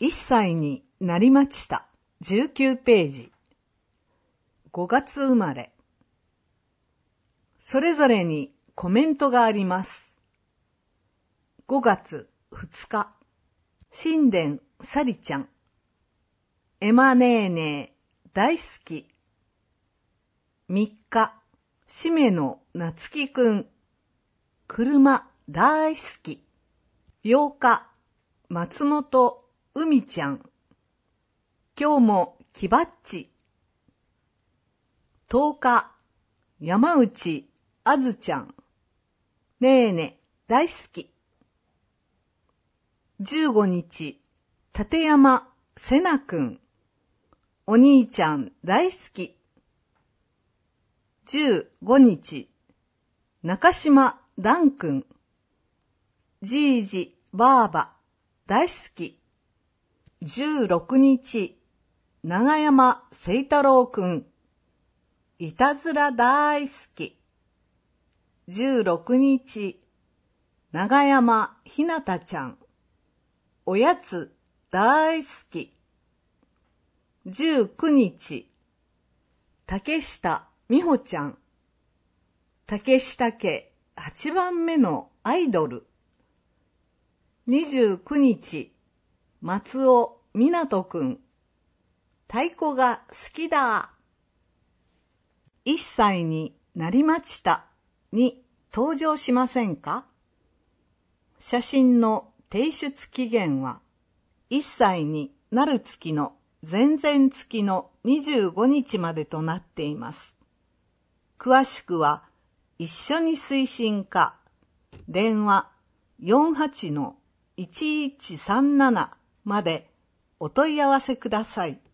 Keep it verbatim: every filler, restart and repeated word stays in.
いっさいになりました。じゅうきゅうページ。ごがつ生まれ。それぞれにコメントがあります。ごがつふつか、神殿さりちゃん。エマネーネー大好き。みっか、しめのなつきくん。車大好き。ようか、松本うみちゃん。今日もきばっち。とおか、山内あずちゃん。ねーね大好き。じゅうごにち、立山せなくん。お兄ちゃん大好き。じゅうごにち、中島だんくん。じいじばあば大好き。じゅうろくにち、長山せいたろうくん。いたずら大好き。じゅうろくにち、長山ひなたちゃん。おやつ大好き。じゅうくにち、竹下美穂ちゃん。竹下家はちばんめのアイドル。にじゅうくにち、松尾みなとくん。太鼓が好きだ。いっさいになりましたに登場しませんか？写真の提出期限はいっさいになる月の前々月のにじゅうごにちまでとなっています。詳しくは一緒に推進課電話 よんはちのいちいちさんなな までお問い合わせください。